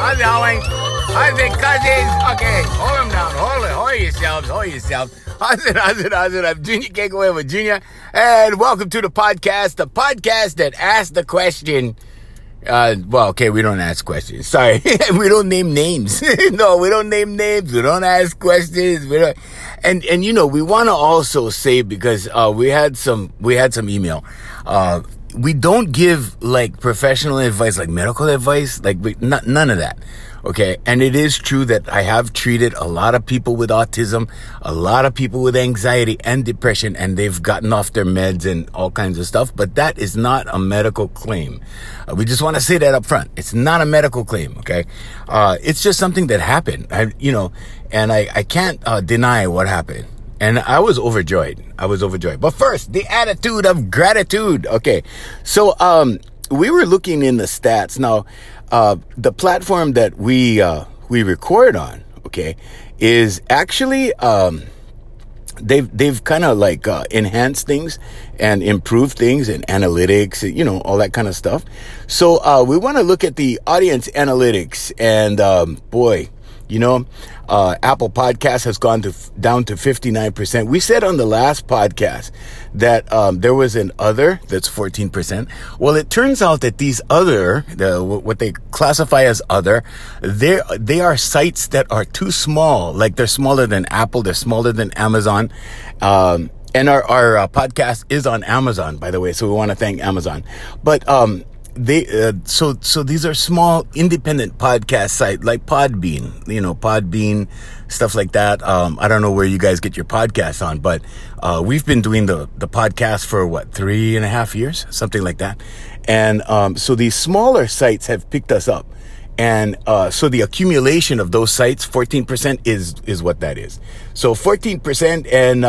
How's it going? How's it, cousins? Okay, hold them down. Hold yourselves. How's it? I'm Junior Kekaway with Junior, and welcome to the podcast that asks the question. We don't ask questions. Sorry, we don't name names. No, we don't name names. We don't ask questions. And we want to also say, because we had some email. We don't give like professional advice, like medical advice, none of that. Okay. And it is true that I have treated a lot of people with autism, a lot of people with anxiety and depression, and they've gotten off their meds and all kinds of stuff. But that is not a medical claim. We just want to say that up front. It's not a medical claim. Okay. It's just something that happened, and I can't deny what happened. And I was overjoyed. But first, the attitude of gratitude. Okay. So, we were looking in the stats. Now, the platform that we record on, okay, is actually, they've kind of enhanced things and improved things and analytics, all that kind of stuff. So, we want to look at the audience analytics, and, Apple Podcasts has gone down to 59%. We said on the last podcast that there was an other that's 14%. Well, it turns out that these other, what they classify as other, they are sites that are too small. Like they're smaller than Apple, they're smaller than Amazon. And our podcast is on Amazon, by the way, so we want to thank Amazon. But so these are small independent podcast sites like Podbean, stuff like that. I don't know where you guys get your podcasts on, but we've been doing the podcast for 3.5 years, something like that. And so these smaller sites have picked us up. And so the accumulation of those sites, 14% is what that is. So 14%, and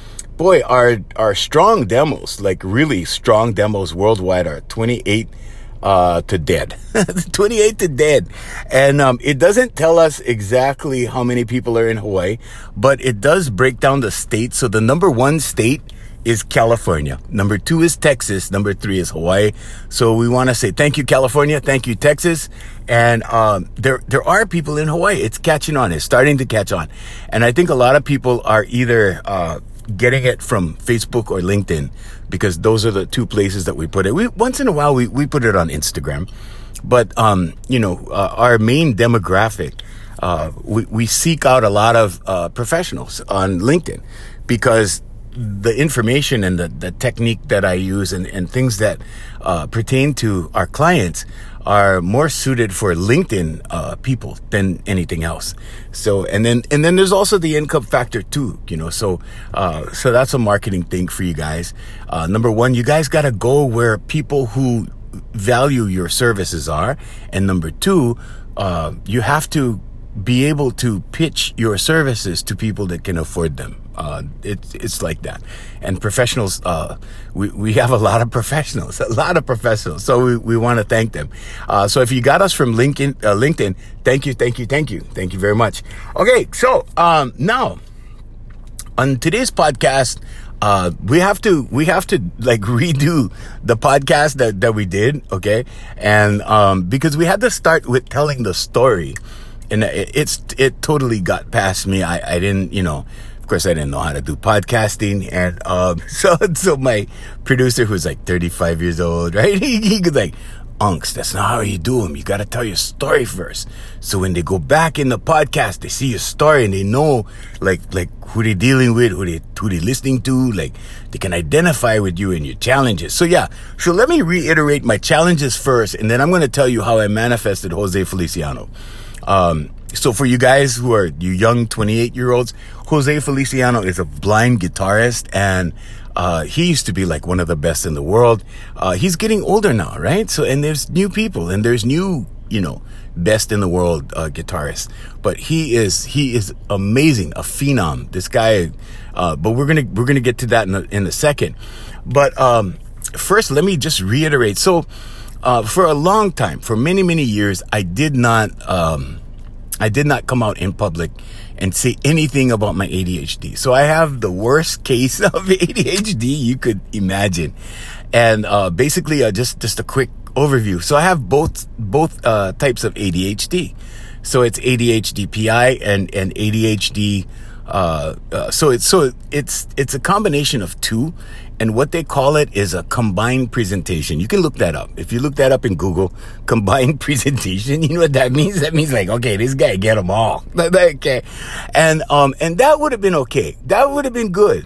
our strong demos, like really strong demos worldwide, are 28 to dead. 28 to dead. And it doesn't tell us exactly how many people are in Hawaii, but it does break down the states. So the number 1 state is California. Number 2 is Texas. Number 3 is Hawaii. So we want to say thank you, California. Thank you, Texas. And there are people in Hawaii. It's catching on. It's starting to catch on. And I think a lot of people are either getting it from Facebook or LinkedIn, because those are the 2 places that we put it. Once in a while we put it on Instagram, but our main demographic, we seek out a lot of professionals on LinkedIn, because the information and the technique that I use and things that pertain to our clients are more suited for LinkedIn people than anything else. So and then there's also the income factor too, so that's a marketing thing for you guys. Number 1, you guys got to go where people who value your services are, and number 2, you have to be able to pitch your services to people that can afford them. It's like that. And professionals, we have a lot of professionals. So we want to thank them. So if you got us from LinkedIn, thank you very much. Okay. So, now on today's podcast, we have to redo the podcast that we did. Okay. And, because we had to start with telling the story, and it totally got past me. I didn't, of course I didn't know how to do podcasting. And, so my producer, who's like 35 years old, right? He was like, Unks, that's not how you do them. You got to tell your story first. So when they go back in the podcast, they see your story and they know like who they're dealing with, who they listening to, like they can identify with you and your challenges. So yeah. So let me reiterate my challenges first, and then I'm going to tell you how I manifested Jose Feliciano. So for you guys who are you young 28-year-olds, Jose Feliciano is a blind guitarist, and he used to be like one of the best in the world. He's getting older now, right? So, and there's new people, and there's new, best in the world guitarists. But he is amazing, a phenom. This guy. But we're gonna get to that in a second. But first, let me just reiterate. So, for a long time, for many years, I did not come out in public and say anything about my ADHD. So I have the worst case of ADHD you could imagine. And basically, just a quick overview. So I have both types of ADHD. So it's ADHD PI and ADHD. So it's a combination of two, and what they call it is a combined presentation. You can look that up. If you look that up in Google, combined presentation, you know what that means? That means like, okay, this guy get them all. Okay, and that would have been okay. That would have been good.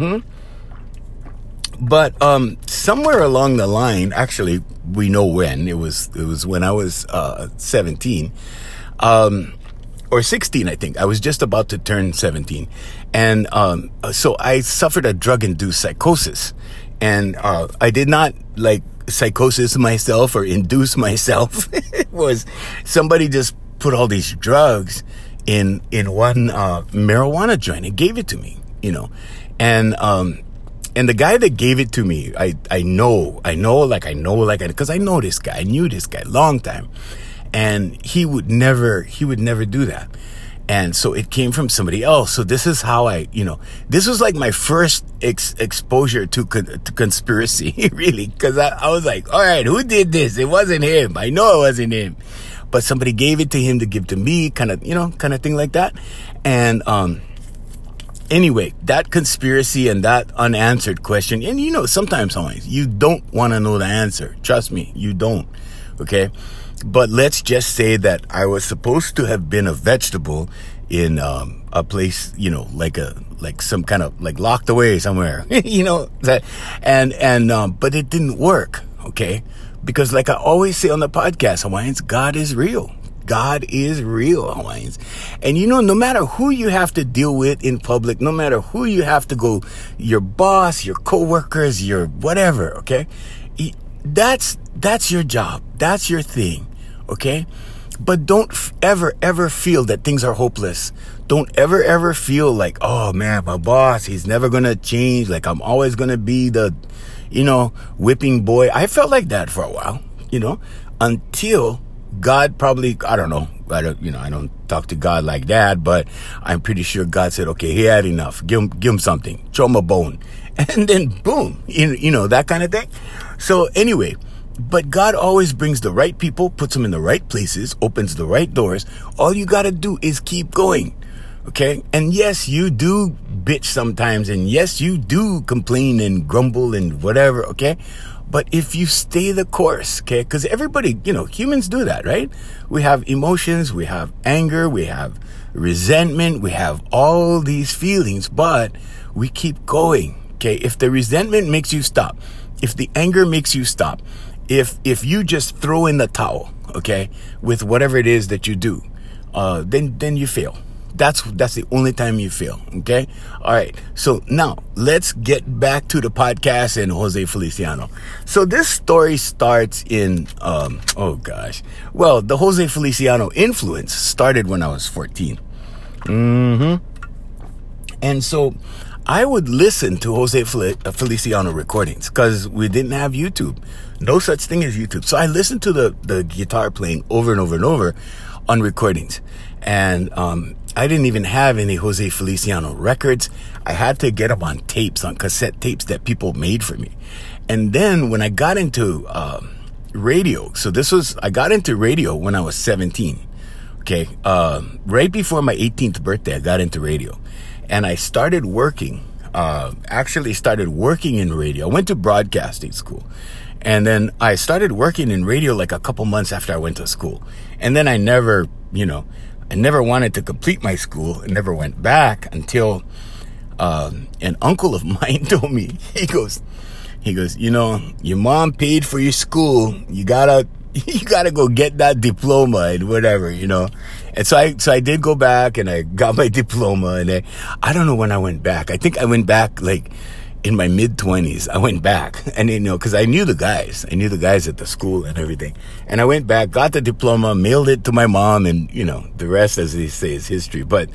But somewhere along the line, actually, we know when it was when I was 17. Or 16, I think. I was just about to turn 17. And so I suffered a drug-induced psychosis. And I did not, like, psychosis myself or induce myself. It was somebody just put all these drugs in one marijuana joint and gave it to me, you know. And the guy that gave it to me, I know, because I know this guy. I knew this guy long time. And he would never do that. And so it came from somebody else. So this is how this was like my first exposure to conspiracy, really. Cause I was like, all right, who did this? It wasn't him. I know it wasn't him, but somebody gave it to him to give to me, kind of thing like that. And, anyway, that conspiracy and that unanswered question. And sometimes you don't want to know the answer. Trust me, you don't. Okay. But let's just say that I was supposed to have been a vegetable in a place, like some kind of like locked away somewhere, but it didn't work, okay? Because like I always say on the podcast, Hawaiians, God is real. God is real, Hawaiians. And no matter who you have to deal with in public, no matter who you have to go, your boss, your coworkers, your whatever, okay? That's your job. That's your thing. Okay? But don't ever feel that things are hopeless. Don't ever feel like, oh man, my boss, he's never gonna change. Like I'm always gonna be the, whipping boy. I felt like that for a while, until God probably, I don't know. I don't talk to God like that, but I'm pretty sure God said, okay, he had enough. Give him something. Throw him a bone. And then boom, that kind of thing. So anyway, but God always brings the right people, puts them in the right places, opens the right doors. All you got to do is keep going. Okay. And yes, you do bitch sometimes. And yes, you do complain and grumble and whatever. Okay. But if you stay the course, okay, because everybody, humans do that, right? We have emotions, we have anger, we have resentment, we have all these feelings, but we keep going. Okay. If the resentment makes you stop, if the anger makes you stop, if you just throw in the towel, okay, with whatever it is that you do, then you fail. That's the only time you fail. Okay. All right. So now let's get back to the podcast and Jose Feliciano. So this story starts in, well, the Jose Feliciano influence started when I was 14. And so I would listen to Jose Feliciano recordings because we didn't have YouTube. No such thing as YouTube. So I listened to the guitar playing over and over and over on recordings. And I didn't even have any Jose Feliciano records. I had to get them on tapes, on cassette tapes that people made for me. And then when I got into radio, I got into radio when I was 17. Okay. Right before my 18th birthday, I got into radio. And I started working, in radio. I went to broadcasting school. And then I started working in radio like a couple months after I went to school. And then I never wanted to complete my school and never went back until an uncle of mine told me, he goes, your mom paid for your school. You gotta go get that diploma and whatever, And so I did go back and I got my diploma, and I don't know when I went back. I think I went back like in my mid-20s. I went back and, cause I knew the guys at the school and everything. And I went back, got the diploma, mailed it to my mom, and, the rest, as they say, is history. But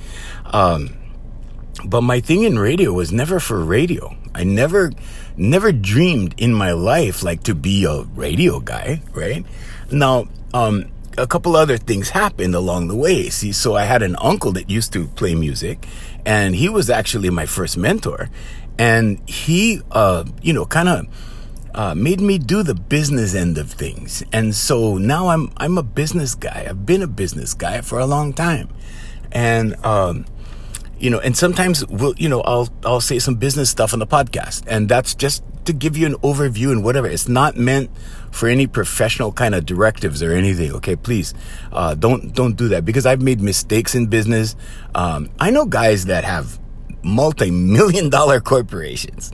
my thing in radio was never for radio. I never dreamed in my life like to be a radio guy, right? Now, a couple other things happened along the way. See, so I had an uncle that used to play music, and he was actually my first mentor. And he, kind of made me do the business end of things. And so now I'm a business guy. I've been a business guy for a long time. And, and sometimes I'll say some business stuff on the podcast, and that's just to give you an overview and whatever. It's not meant for any professional kind of directives or anything. Okay, please, don't do that, because I've made mistakes in business. I know guys that have multi-million-dollar corporations,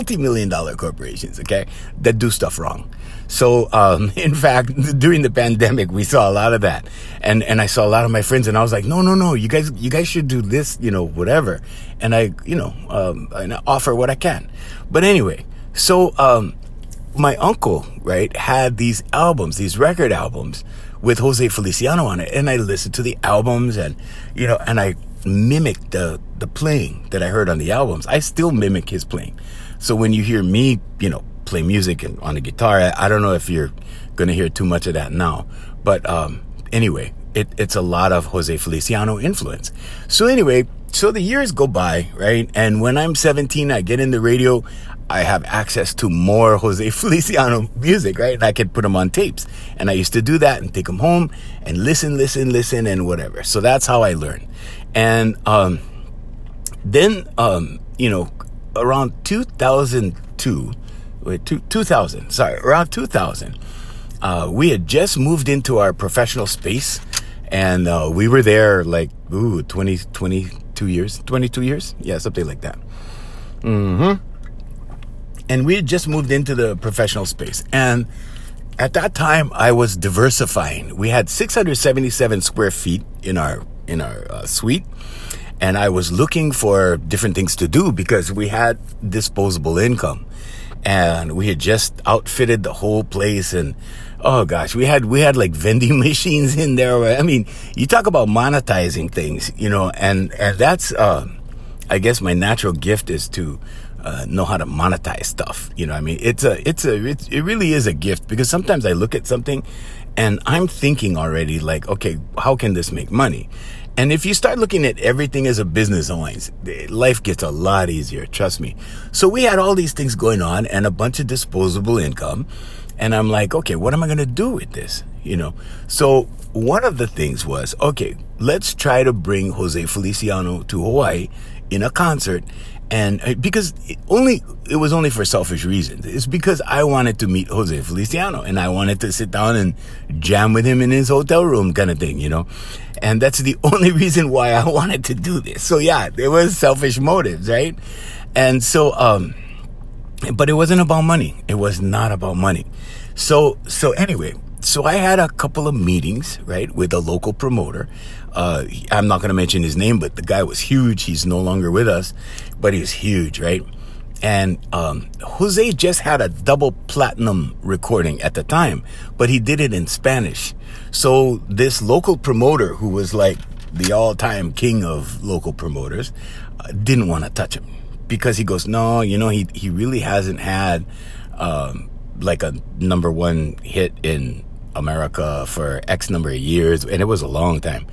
okay, that do stuff wrong. So, in fact, during the pandemic, we saw a lot of that. And I saw a lot of my friends, and I was like, no, you guys should do this, whatever. And I offer what I can. But anyway, so, my uncle, right, had these record albums with Jose Feliciano on it. And I listened to the albums and I mimicked the playing that I heard on the albums. I still mimic his playing. So when you hear me, play music and on the guitar, I don't know if you're going to hear too much of that now. But anyway, it's a lot of Jose Feliciano influence. So anyway, so the years go by, right? And when I'm 17, I get in the radio. I have access to more Jose Feliciano music, right? And I could put them on tapes. And I used to do that and take them home and listen and whatever. So that's how I learned. And then, around 2000, we had just moved into our professional space, and we were there like 22 years, yeah, something like that. And we had just moved into the professional space, and at that time I was diversifying. We had 677 square feet in our suite, and I was looking for different things to do because we had disposable income. And we had just outfitted the whole place, and oh gosh, we had like vending machines in there. I mean, you talk about monetizing things, and that's I guess my natural gift is to know how to monetize stuff. I mean, it really is a gift, because sometimes I look at something and I'm thinking already like, okay, how can this make money? And if you start looking at everything as a business always, life gets a lot easier, trust me. So we had all these things going on and a bunch of disposable income. And I'm like, okay, what am I going to do with this? So one of the things was, okay, let's try to bring Jose Feliciano to Hawaii in a concert. And because it was only for selfish reasons. It's because I wanted to meet Jose Feliciano, and I wanted to sit down and jam with him in his hotel room kind of thing, and that's the only reason why I wanted to do this. So yeah, there was selfish motives, right? And so, but it wasn't about money. It was not about money. So anyway, so I had a couple of meetings, right, with a local promoter. I'm not going to mention his name, but the guy was huge. He's no longer with us, but he was huge, right? And Jose just had a double platinum recording at the time, but he did it in Spanish. So this local promoter, who was like the all-time king of local promoters, didn't want to touch him, because he goes, no, he really hasn't had like a number one hit in America for X number of years, and it was a long time.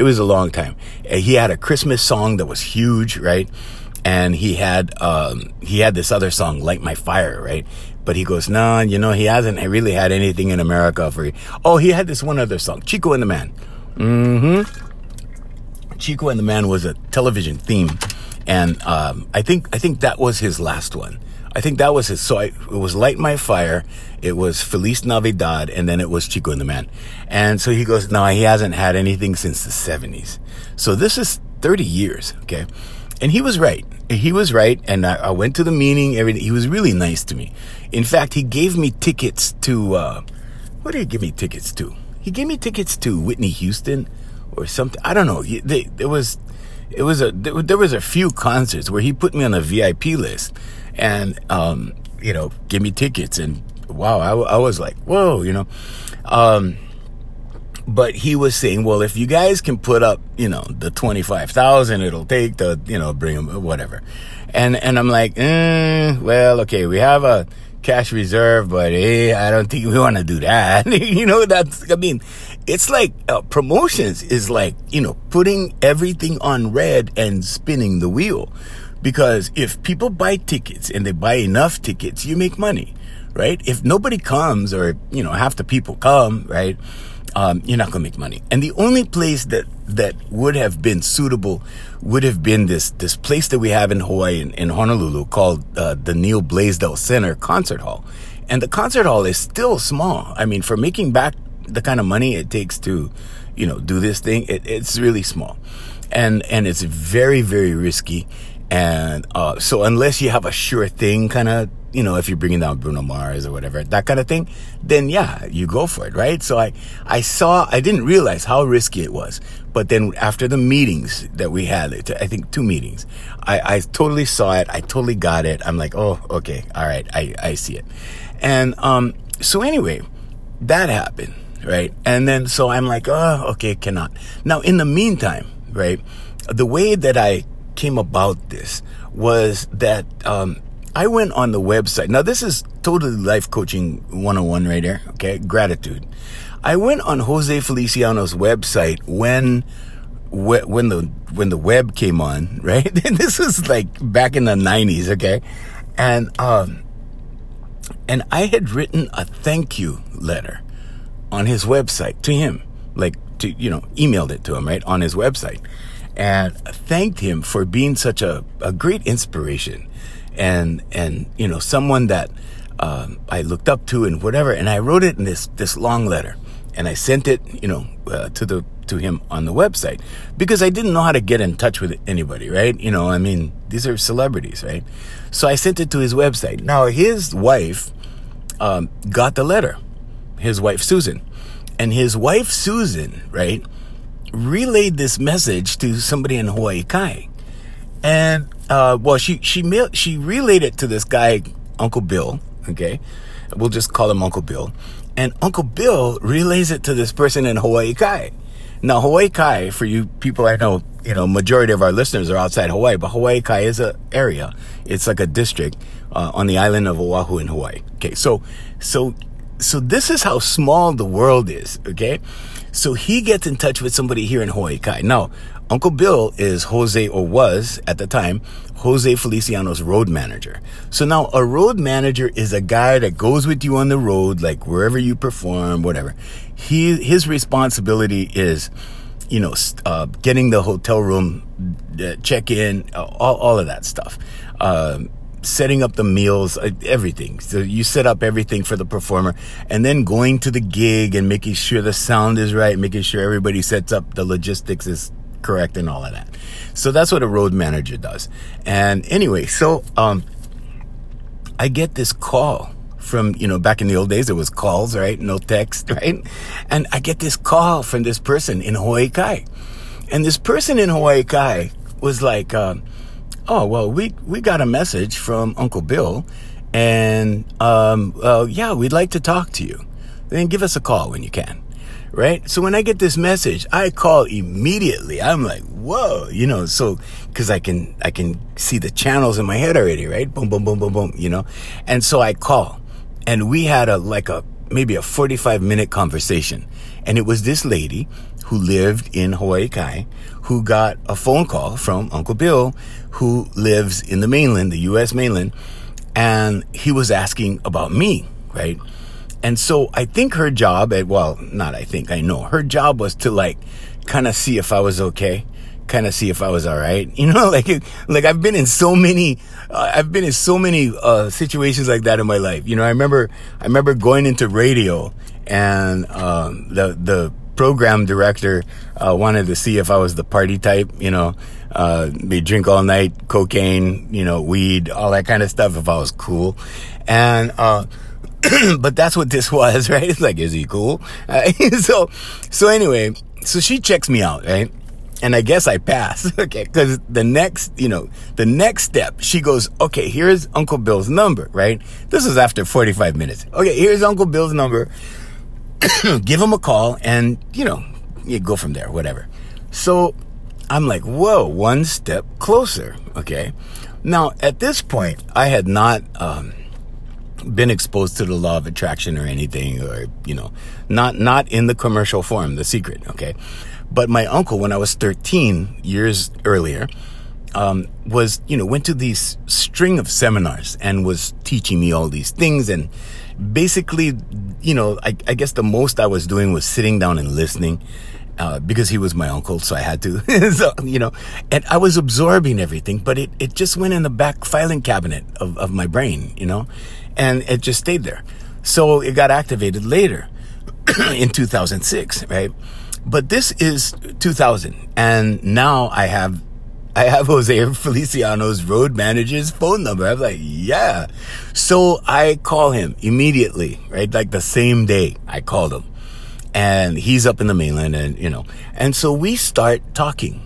He had a Christmas song that was huge, right? And he had this other song, Light My Fire, right? But he goes, no, he hasn't really had anything in America he had this one other song, Chico and the Man. Chico and the Man was a television theme, and I think that was his last one. I think that was his. So it was Light My Fire, it was Feliz Navidad, and then it was Chico and the Man. And so he goes, no, he hasn't had anything since the 70s. So this is 30 years, okay? And he was right. And I went to the meeting, everything. He was really nice to me. In fact, he gave me tickets to, what did he give me tickets to? He gave me tickets to Whitney Houston or something. I don't know. There was a few concerts where he put me on a VIP list. And, give me tickets, and wow, I was like, whoa, but he was saying, well, if you guys can put up, the 25,000 it'll take to, bring them, whatever. And I'm like, well, okay, we have a cash reserve, but I don't think we want to do that. It's like promotions is like, putting everything on red and spinning the wheel. Because if people buy tickets and they buy enough tickets, you make money, right? If nobody comes, or, half the people come, right? You're not going to make money. And the only place that would have been suitable would have been this place that we have in Hawaii, in Honolulu, called the Neil Blaisdell Center Concert Hall. And the concert hall is still small. I mean, for making back the kind of money it takes to, do this thing, it's really small. And it's very, very risky. And so unless you have a sure thing kind of, if you're bringing down Bruno Mars or whatever, that kind of thing, then yeah, you go for it, right? So I didn't realize how risky it was. But then after the meetings that we had, I think 2 meetings, I totally saw it. I totally got it. I'm like, oh, okay. All right. I see it. And so anyway, that happened, right? And then so I'm like, oh, okay, cannot. Now, in the meantime, right, the way that I came about this was that I went on the website. Now, this is totally life coaching 101 right there, okay? Gratitude. I went on Jose Feliciano's website when the web came on, right? And this was like back in the 90s, okay? And I had written a thank you letter on his website to him, emailed it to him, right, on his website, and thanked him for being such a great inspiration and someone that I looked up to and whatever. And I wrote it in this long letter, and I sent it, to him on the website, because I didn't know how to get in touch with anybody, right? These are celebrities, right? So I sent it to his website. Now, his wife got the letter, his wife Susan, and his wife Susan, right, relayed this message to somebody in Hawaii Kai. And she relayed it to this guy, Uncle Bill, okay? We'll just call him Uncle Bill. And Uncle Bill relays it to this person in Hawaii Kai. Now, Hawaii Kai, for you people, I know, majority of our listeners are outside Hawaii, but Hawaii Kai is an area. It's like a district on the island of Oahu in Hawaii. Okay, so this is how small the world is, okay? So he gets in touch with somebody here in Hawaii Kai. Now, Uncle Bill is Jose, or was at the time, Jose Feliciano's road manager. So now a road manager is a guy that goes with you on the road, like wherever you perform, whatever. His responsibility is, getting the hotel room, check-in, all of that stuff. Setting up the meals, everything. So you set up everything for the performer, and then going to the gig and making sure the sound is right, making sure everybody sets up, the logistics is correct and all of that. So that's what a road manager does. And anyway, so I get this call from, back in the old days, it was calls, right? No text, right? And I get this call from this person in Hawaii Kai. And this person in Hawaii Kai was like, oh, well, we got a message from Uncle Bill, and yeah, we'd like to talk to you. Then give us a call when you can, right? So when I get this message, I call immediately. I'm like, whoa, so because I can see the channels in my head already, right? Boom, boom, boom, boom, boom, and so I call, and we had maybe a 45-minute conversation, and it was this lady who lived in Hawaii Kai, who got a phone call from Uncle Bill, who lives in the mainland, the U.S. mainland, and he was asking about me, right? And so I think her job, I know, her job was to kind of see if I was okay, kind of see if I was all right. I've been in so many situations like that in my life. I remember going into radio, and the program director wanted to see if I was the party type, they drink all night, cocaine, weed, all that kind of stuff, if I was cool. And but that's what this was, right? It's like, is he cool? So anyway, so she checks me out, right? And I guess I pass, okay? Because the next step, she goes, okay, here's Uncle Bill's number, right? This is after 45 minutes. Okay, here's Uncle Bill's number. Give him a call, and, you go from there, whatever. So I'm like, whoa, one step closer, okay? Now, at this point, I had not been exposed to the law of attraction or anything, or, not in the commercial form, The Secret, okay? But my uncle, when I was 13 years earlier, went to these string of seminars and was teaching me all these things. And basically, I guess the most I was doing was sitting down and listening, because he was my uncle, so I had to, so, and I was absorbing everything, but it just went in the back filing cabinet of my brain, and it just stayed there. So it got activated later in 2006, right? But this is 2000, and now I have Jose Feliciano's road manager's phone number. I'm like, yeah. So I call him immediately, right? Like the same day I called him. And he's up in the mainland, and so we start talking.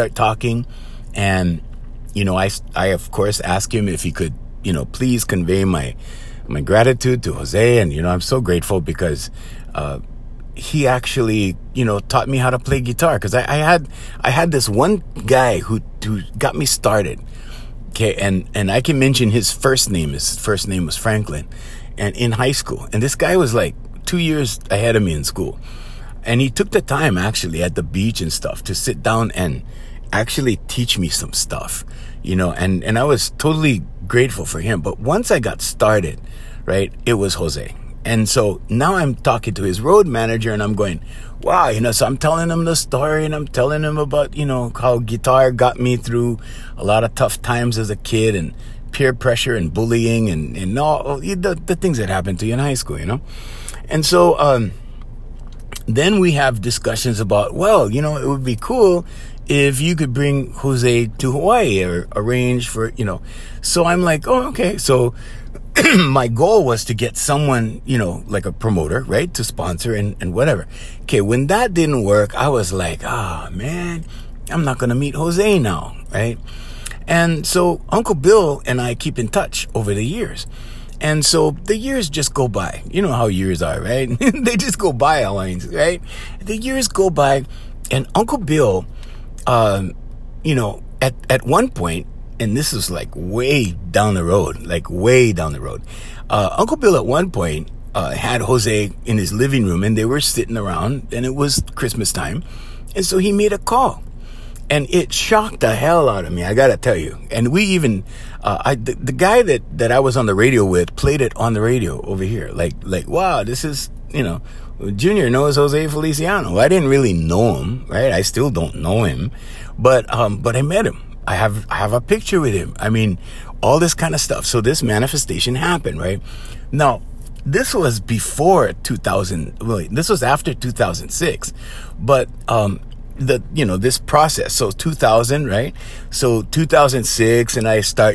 And, I of course asked him if he could, please convey my gratitude to Jose. And, I'm so grateful because, he actually, taught me how to play guitar. Cause I had this one guy who got me started. Okay. And I can mention his first name. His first name was Franklin, and in high school. And this guy was like 2 years ahead of me in school. And he took the time actually at the beach and stuff to sit down and actually teach me some stuff, and I was totally grateful for him. But once I got started, right, it was Jose. And so now I'm talking to his road manager and I'm going, wow, so I'm telling him the story and I'm telling him about, how guitar got me through a lot of tough times as a kid and peer pressure and bullying and all the things that happened to you in high school, And so, then we have discussions about, well, it would be cool if you could bring Jose to Hawaii or arrange for, So I'm like, oh, okay. So my goal was to get someone, like a promoter, right, to sponsor and whatever. Okay, when that didn't work, I was like, man, I'm not going to meet Jose now, right? And so Uncle Bill and I keep in touch over the years. And so the years just go by. You know how years are, right? They just go by, Hawaiians, right? The years go by, and Uncle Bill, at one point, and this is like way down the road, Uncle Bill at one point had Jose in his living room, and they were sitting around, and it was Christmas time. And so he made a call. And it shocked the hell out of me, I gotta tell you. And we even, the guy that I was on the radio with played it on the radio over here. Like, wow, this is, Junior knows Jose Feliciano. I didn't really know him, right? I still don't know him. But I met him. I have a picture with him. I mean, all this kind of stuff. So this manifestation happened, right? Now, this was before 2000, really, this was after 2006. But, this process. So 2000, right? So 2006, and I start,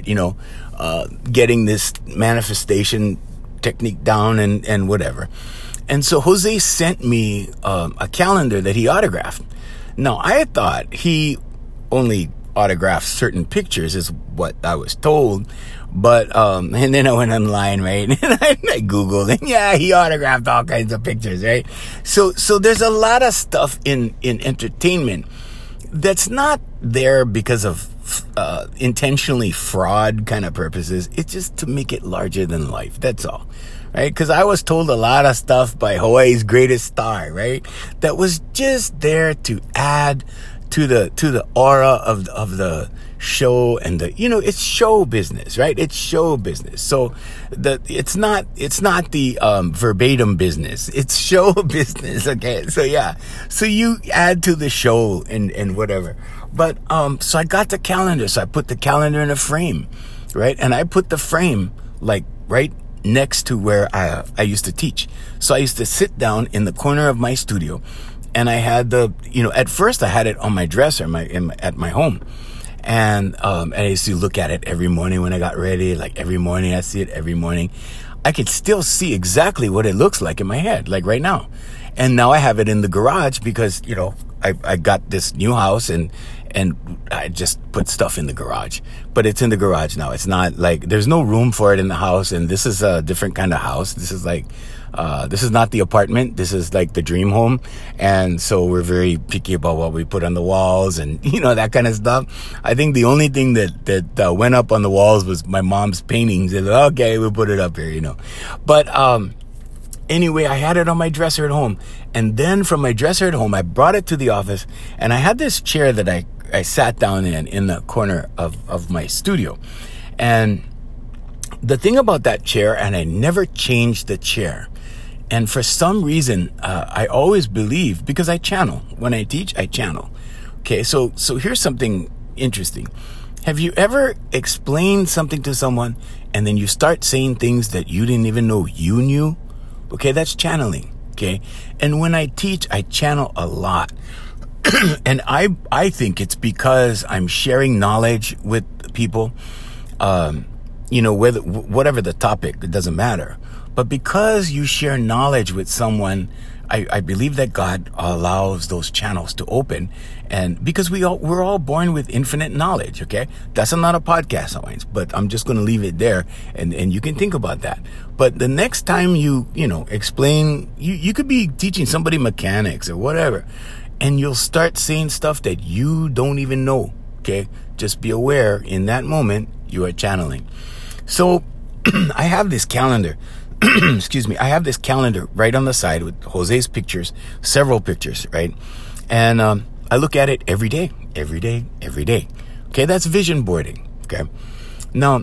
getting this manifestation technique down and whatever. And so Jose sent me a calendar that he autographed. Now, I thought he only autographed certain pictures, is what I was told. But, and then I went online, right? And I Googled, and yeah, he autographed all kinds of pictures, right? So there's a lot of stuff in entertainment that's not there because of, intentionally fraud kind of purposes. It's just to make it larger than life. That's all, right? Cause I was told a lot of stuff by Hawaii's greatest star, right? That was just there to add to the aura of the show and it's show business, right? It's show business. So it's not the verbatim business. It's show business. Okay. So yeah. So you add to the show and whatever. But so I got the calendar. So I put the calendar in a frame, right? And I put the frame like right next to where I used to teach. So I used to sit down in the corner of my studio. And I had at first I had it on my dresser at my home. And I used to look at it every morning when I got ready. Like every morning, I see it every morning. I could still see exactly what it looks like in my head, like right now. And now I have it in the garage because, I got this new house and I just put stuff in the garage. But it's in the garage now. It's not like, there's no room for it in the house. And this is a different kind of house. This is like, this is not the apartment. This is like the dream home. And so we're very picky about what we put on the walls and, that kind of stuff. I think the only thing that went up on the walls was my mom's paintings. And okay, we'll put it up here, But, anyway, I had it on my dresser at home. And then from my dresser at home, I brought it to the office, and I had this chair that I sat down in the corner of my studio. And the thing about that chair, and I never changed the chair. And for some reason, I always believe, because I channel. When I teach, I channel. Okay, so here's something interesting. Have you ever explained something to someone and then you start saying things that you didn't even know you knew? Okay, that's channeling. Okay, and when I teach, I channel a lot. And I think it's because I'm sharing knowledge with people. Whatever the topic, it doesn't matter. But because you share knowledge with someone, I believe that God allows those channels to open. And because we're all born with infinite knowledge, okay? That's not a podcast, Hawaiians, but I'm just going to leave it there, and you can think about that. But the next time you explain, you could be teaching somebody mechanics or whatever, and you'll start saying stuff that you don't even know, okay? Just be aware in that moment you are channeling. So I have this calendar. Excuse me. I have this calendar right on the side with Jose's pictures, several pictures, right? And I look at it every day. Okay, that's vision boarding. Okay. Now,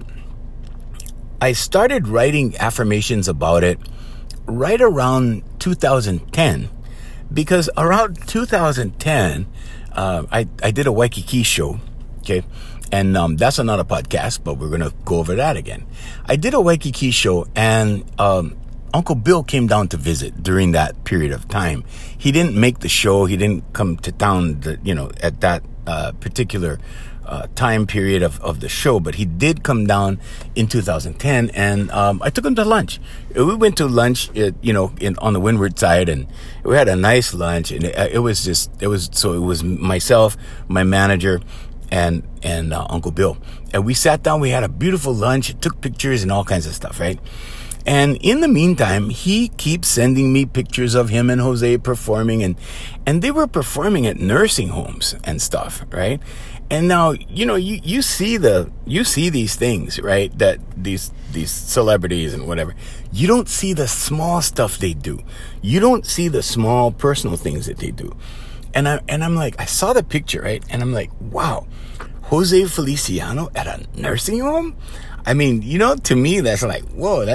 I started writing affirmations about it right around 2010, because around 2010, I did a Waikiki show. Okay. And that's another podcast, but we're going to go over that again. I did a Waikiki show, and Uncle Bill came down to visit during that period of time. He didn't make the show. He didn't come to town, at that particular time period of the show, but he did come down in 2010, and I took him to lunch. We went to lunch, on the windward side, and we had a nice lunch, and it was myself, my manager, and Uncle Bill. And we sat down, we had a beautiful lunch, took pictures and all kinds of stuff, right? And in the meantime, he keeps sending me pictures of him and Jose performing, and they were performing at nursing homes and stuff, right? And now, you see these things, right? That these celebrities and whatever. You don't see the small stuff they do. You don't see the small personal things that they do. And I'm like, I saw the picture, right? And I'm like, wow, Jose Feliciano at a nursing home? I mean, to me, that's like, whoa,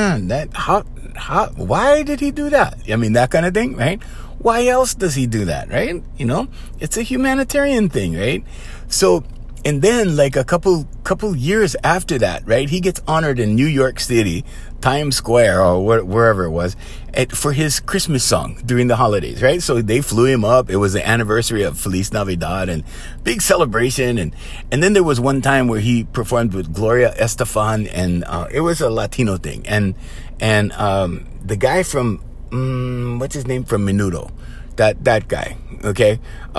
why did he do that? I mean, that kind of thing, right? Why else does he do that, right? It's a humanitarian thing, right? So, and then like a couple years after that, right? He gets honored in New York City, Times Square or wherever it was, for his Christmas song during the holidays, right? So they flew him up. It was the anniversary of Feliz Navidad and big celebration. And then there was one time where he performed with Gloria Estefan, and it was a Latino thing. And the guy from, what's his name, from Menudo, that guy, okay?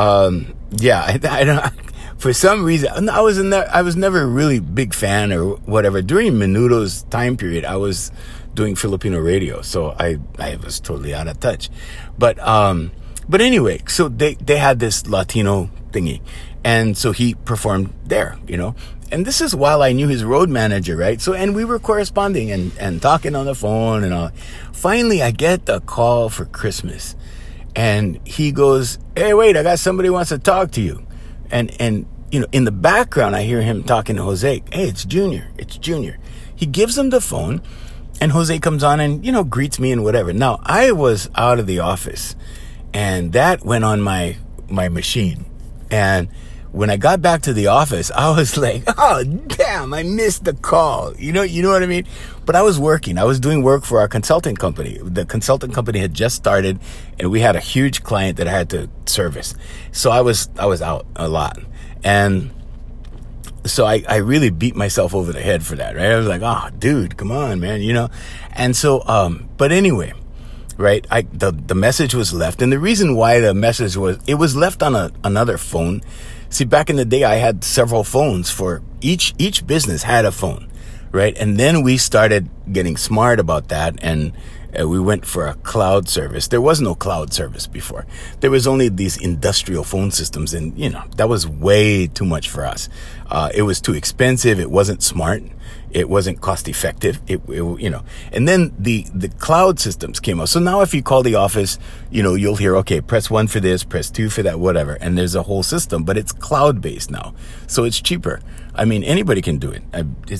I don't. For some reason, I was never really big fan or whatever. During Menudo's time period, I was doing Filipino radio, so I was totally out of touch. But anyway, so they had this Latino thingy, and so he performed there, And this is while I knew his road manager, right? So, and we were corresponding and talking on the phone and all. Finally, I get the call for Christmas, and he goes, "Hey, wait, I got somebody who wants to talk to you." And in the background, I hear him talking to Jose. Hey, it's Junior. He gives him the phone, and Jose comes on and, greets me and whatever. Now, I was out of the office, and that went on my machine. And when I got back to the office, I was like, oh, damn, I missed the call. You know what I mean? But I was working. I was doing work for our consulting company. The consulting company had just started, and we had a huge client that I had to service. So I was out a lot. And so I really beat myself over the head for that, right? I was like, oh, dude, come on, man, And so, but anyway, right, the message was left. And the reason why the message was left on another phone. See, back in the day, I had several phones for each business had a phone, right? And then we started getting smart about that. And We went for a cloud service. There was no cloud service before. There was only these industrial phone systems, and that was way too much for us. It was too expensive. It wasn't smart. It wasn't cost effective. And then the cloud systems came out. So now if you call the office, you'll hear, okay, press 1 for this, press 2 for that, whatever. And there's a whole system, but it's cloud based now. So it's cheaper. I mean, anybody can do it.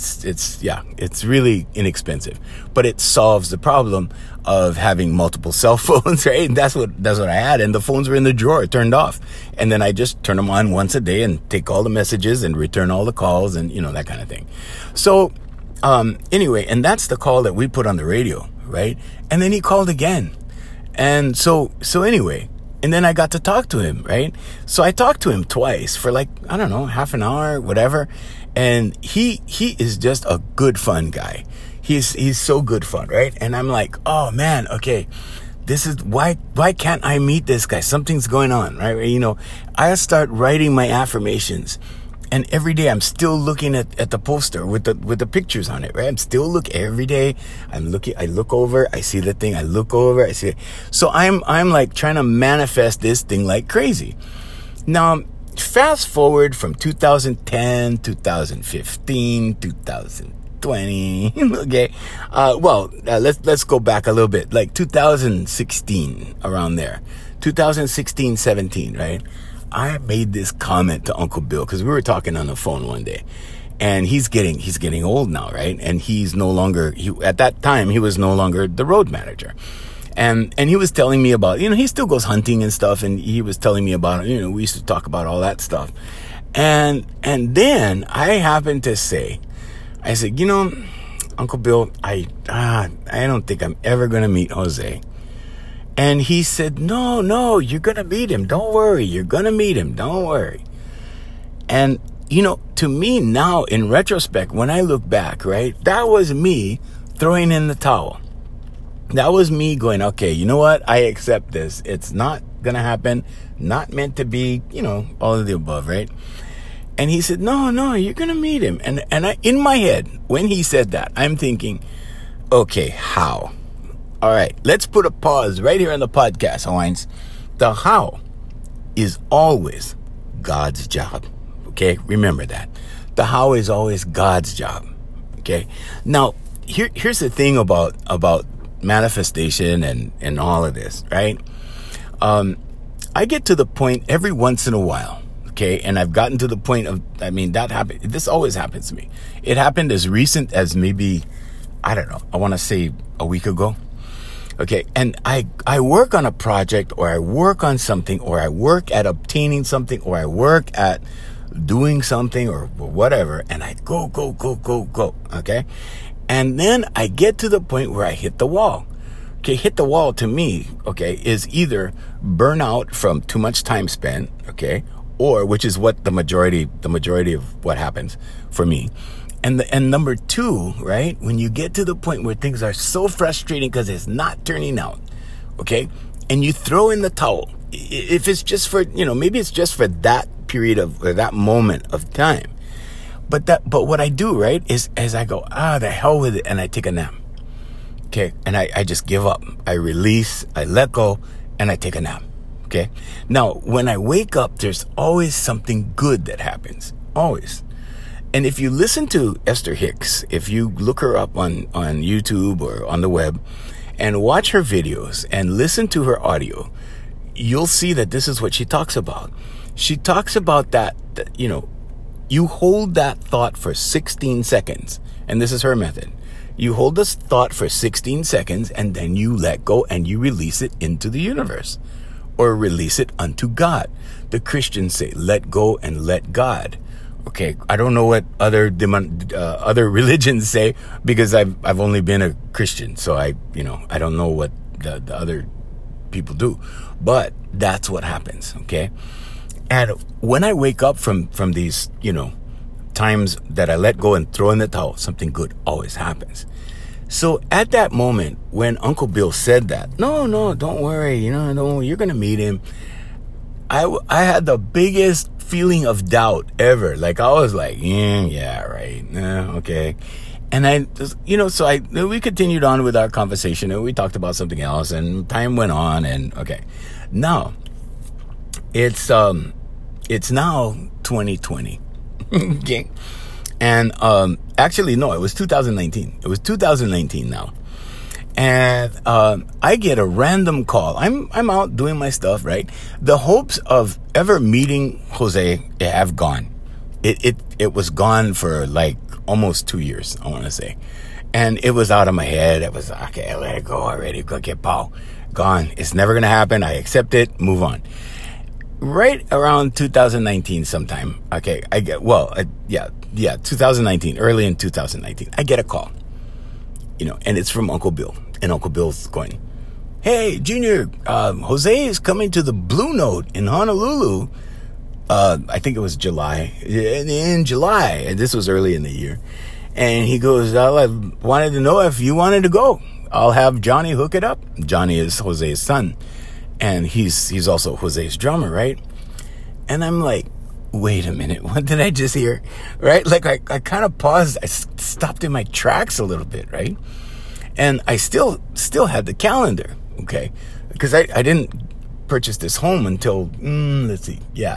It's really inexpensive, but it solves the problem of having multiple cell phones, right? That's what I had. And the phones were in the drawer, turned off. And then I just turn them on once a day and take all the messages and return all the calls and, that kind of thing. So, anyway, and that's the call that we put on the radio, right? And then he called again. And so anyway, and then I got to talk to him, right? So I talked to him twice for half an hour, whatever. And he is just a good fun guy. He's so good fun, right? And I'm like, oh man, okay, this is why can't I meet this guy? Something's going on, right? I start writing my affirmations. And every day I'm still looking at the poster with the pictures on it, right? I'm still every day. I look over, I see the thing, I look over, I see it. So I'm like trying to manifest this thing like crazy. Now, fast forward from 2010, 2015, 2020. Okay. Let's go back a little bit, like 2016, around there. 2016, 17, right? I made this comment to Uncle Bill because we were talking on the phone one day, and he's getting old now, right? And he's no longer, at that time, he was no longer the road manager. And he was telling me about, he still goes hunting and stuff. And he was telling me about, we used to talk about all that stuff. And then I happened to say, I said, Uncle Bill, I don't think I'm ever going to meet Jose. And he said, no, you're going to meet him. Don't worry. You're going to meet him. Don't worry. And, to me now, in retrospect, when I look back, right, that was me throwing in the towel. That was me going, okay, you know what? I accept this. It's not going to happen. Not meant to be, all of the above, right? And he said, no, you're going to meet him. And I, in my head, when he said that, I'm thinking, okay, how? All right, let's put a pause right here on the podcast, Hawaiians. The how is always God's job, okay? Remember that. The how is always God's job, okay? Now, here's the thing about manifestation and all of this, right? I get to the point every once in a while, okay? And I've gotten to the point of, that happened. This always happens to me. It happened as recent as maybe, I don't know, I want to say a week ago. Okay, and I work on a project, or I work on something, or I work at obtaining something, or I work at doing something, or whatever, and I go, okay? And then I get to the point where I hit the wall. Okay, hit the wall to me, okay, is either burnout from too much time spent, okay, or, which is what the majority of what happens for me. And number two, right, when you get to the point where things are so frustrating because it's not turning out, okay, and you throw in the towel, if it's just for, maybe it's just for that period of, or that moment of time. But what I do, right, is as I go, the hell with it, and I take a nap, okay, and I just give up. I release, I let go, and I take a nap, okay. Now, when I wake up, there's always something good that happens, always. And if you listen to Esther Hicks, if you look her up on YouTube or on the web and watch her videos and listen to her audio, you'll see that this is what she talks about. She talks about that you hold that thought for 16 seconds. And this is her method. You hold this thought for 16 seconds and then you let go and you release it into the universe, or release it unto God. The Christians say, let go and let God. Okay, I don't know what other religions say, because I've only been a Christian, so I don't know what the other people do, but that's what happens. Okay, and when I wake up from these times that I let go and throw in the towel, something good always happens. So at that moment when Uncle Bill said that, no, don't worry, no, you're gonna meet him, I had the biggest feeling of doubt ever. Like I was like, yeah, right, okay. And we continued on with our conversation, and we talked about something else, and time went on, and okay. Now, it's now 2020. Okay. And, actually, no, it was 2019. It was 2019 now. And, I get a random call. I'm out doing my stuff, right? The hopes of ever meeting Jose have gone. It was gone for like almost 2 years, I want to say. And it was out of my head. It was, okay, I let it go already. Okay, pow, gone. It's never going to happen. I accept it, move on. Right around 2019 sometime, okay, 2019, early in 2019, I get a call, and it's from Uncle Bill. And Uncle Bill's going, "Hey, Junior, Jose is coming to the Blue Note in Honolulu." I think it was July, in July, and this was early in the year. And he goes, "I wanted to know if you wanted to go. I'll have Johnny hook it up." Johnny is Jose's son, and he's also Jose's drummer, right? And I'm like, wait a minute, what did I just hear? Right? Like I kind of paused, I stopped in my tracks a little bit, right? And I still had the calendar, okay? Because I didn't purchase this home until, let's see, yeah.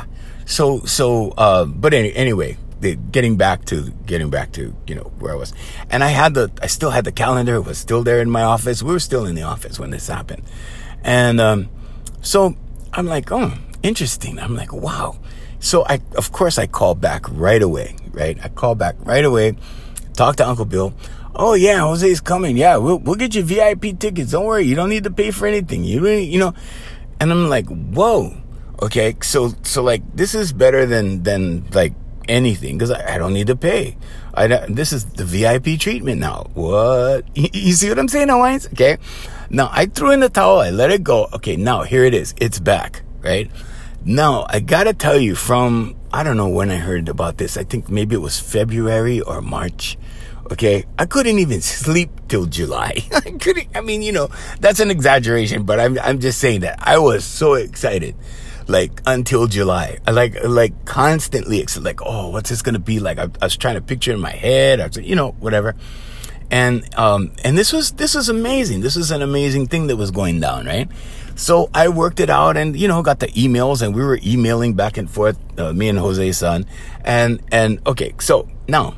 But anyway, getting back to where I was, and I still had the calendar. It was still there in my office. We were still in the office when this happened, and so I'm like, oh, interesting. I'm like, wow. So of course I called back right away, right? I called back right away, talked to Uncle Bill. "Oh yeah, Jose's coming. Yeah, we'll get you VIP tickets. Don't worry, you don't need to pay for anything. You really, And I'm like, whoa. Okay, so like this is better than like anything, because I don't need to pay. This is the VIP treatment now. What? You see what I'm saying, Hawaiians? Okay. Now I threw in the towel. I let it go. Okay. Now here it is. It's back. Right. Now I gotta tell you, from I don't know when I heard about this. I think maybe it was February or March. Okay. I couldn't even sleep till July. That's an exaggeration, but I'm just saying that I was so excited. Like until July, I like constantly, like, oh, what's this gonna be like? I was trying to picture it in my head, whatever. And this was amazing. This was an amazing thing that was going down, right? So I worked it out, and got the emails, and we were emailing back and forth, me and Jose's son, and okay. So now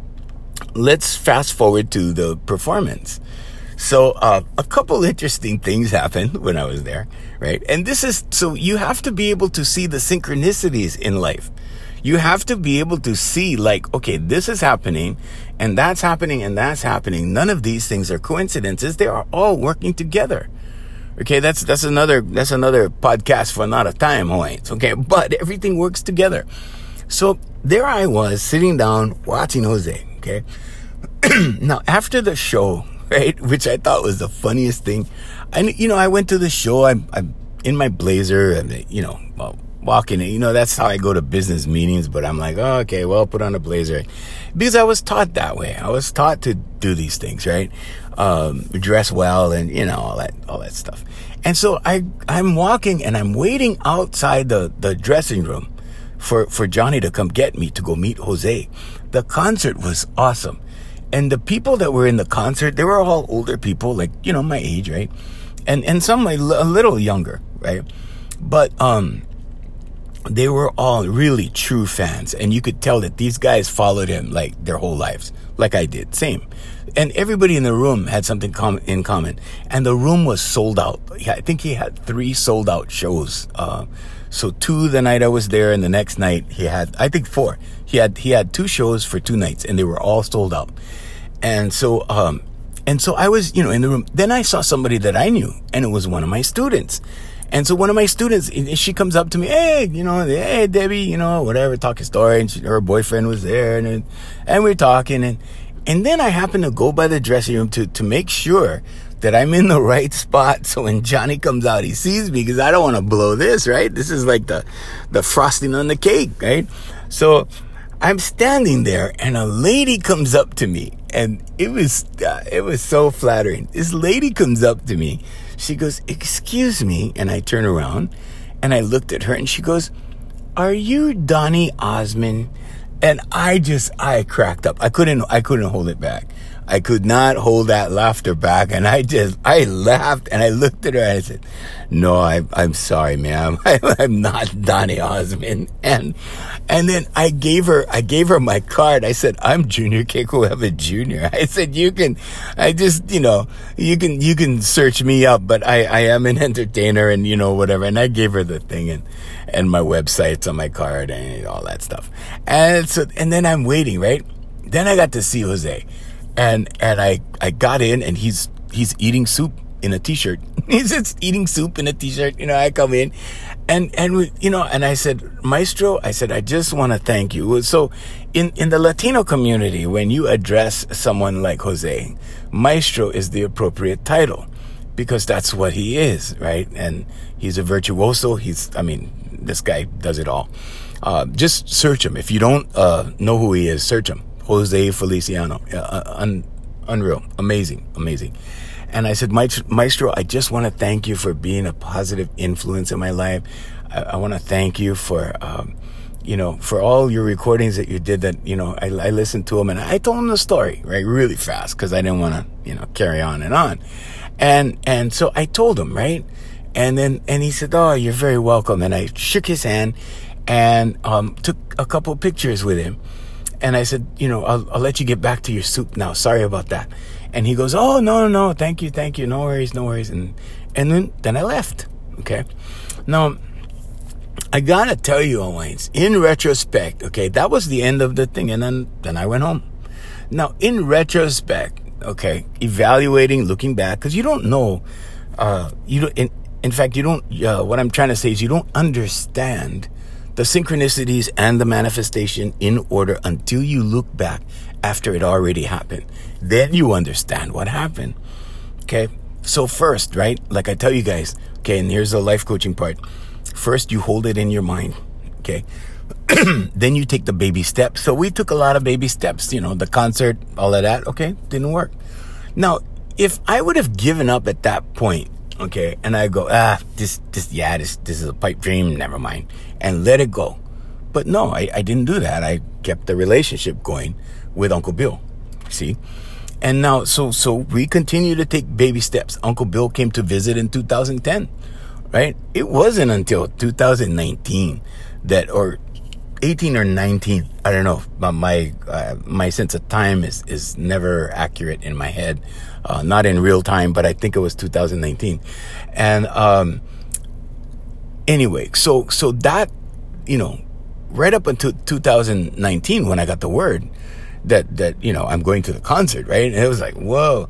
let's fast forward to the performance. So, a couple interesting things happened when I was there, right? And so you have to be able to see the synchronicities in life. You have to be able to see, like, okay, this is happening, and that's happening, and that's happening. None of these things are coincidences. They are all working together. Okay, that's another podcast for another time, Hawaiians. Okay, but everything works together. So there I was sitting down watching Jose. Okay, now after the show, right, which I thought was the funniest thing. I went to the show. I'm in my blazer, and walking. That's how I go to business meetings. But I'm like, oh, okay, well, put on a blazer, because I was taught that way. I was taught to do these things, right? Dress well, and all that stuff. And so I'm walking, and I'm waiting outside the dressing room for Johnny to come get me to go meet Jose. The concert was awesome. And the people that were in the concert, they were all older people, like, my age, right? And some a little younger, right? But, they were all really true fans. And you could tell that these guys followed him like their whole lives, like I did. Same. And everybody in the room had something in common. And the room was sold out. I think he had 3 sold out shows. So 2 the night I was there, and the next night he had, I think 4. He had 2 shows for 2 nights, and they were all sold out. And so I was, in the room. Then I saw somebody that I knew, and it was one of my students. And so one of my students, she comes up to me, hey, hey, Debbie, whatever, talking story. And her boyfriend was there, and we're talking. And then I happened to go by the dressing room to make sure that I'm in the right spot. So when Johnny comes out, he sees me, because I don't want to blow this, right? This is like the frosting on the cake, right? So I'm standing there, and a lady comes up to me, and it was so flattering. This lady comes up to me. She goes, excuse me. And I turn around, and I looked at her, and she goes, are you Donny Osmond? And I cracked up. I couldn't hold it back. I could not hold that laughter back. And I laughed and I looked at her and I said, no, I'm sorry, ma'am. I'm not Donny Osmond. And then I gave her my card. I said, I'm Junior Kekuweba Jr. I said, you can search me up, but I am an entertainer and, whatever. And I gave her the thing and my websites on my card and all that stuff. And then I'm waiting, right? Then I got to see Jose. And I got in and he's eating soup in a t-shirt. He's just eating soup in a t-shirt. I come in and I said, Maestro, I said, I just want to thank you. So in the Latino community, when you address someone like Jose, Maestro is the appropriate title because that's what he is, right? And he's a virtuoso. This guy does it all. Just search him. If you don't know who he is, search him. Jose Feliciano. Unreal. Amazing. And I said, Maestro, I just want to thank you for being a positive influence in my life. I want to thank you for, for all your recordings that you did that, I listened to them and I told him the story, right? Really fast because I didn't want to, carry on and on. And so I told him, right? And he said, oh, you're very welcome. And I shook his hand and, took a couple of pictures with him. And I said, I'll let you get back to your soup now. Sorry about that. And he goes, oh, no. Thank you. No worries. And then I left. Okay. Now, I gotta tell you, Hawaiians, in retrospect, okay, that was the end of the thing. And then I went home. Now, in retrospect, okay, evaluating, looking back, because you don't know, in fact, you don't, what I'm trying to say is you don't understand the synchronicities and the manifestation in order until you look back after it already happened. Then you understand what happened. Okay. So first, right? Like I tell you guys, okay, and here's the life coaching part. First, you hold it in your mind. Okay. Then you take the baby steps. So we took a lot of baby steps, the concert, all of that. Okay. Didn't work. Now, if I would have given up at that point, okay, and I go, this is a pipe dream, never mind, and let it go. But no, I didn't do that. I kept the relationship going with Uncle Bill, see? And now, so we continue to take baby steps. Uncle Bill came to visit in 2010, right? It wasn't until 2019 or 18 or 19, I don't know, but my sense of time is never accurate in my head. Not in real time, but I think it was 2019. And anyway, so that, right up until 2019 when I got the word that I'm going to the concert, right? And it was like, whoa.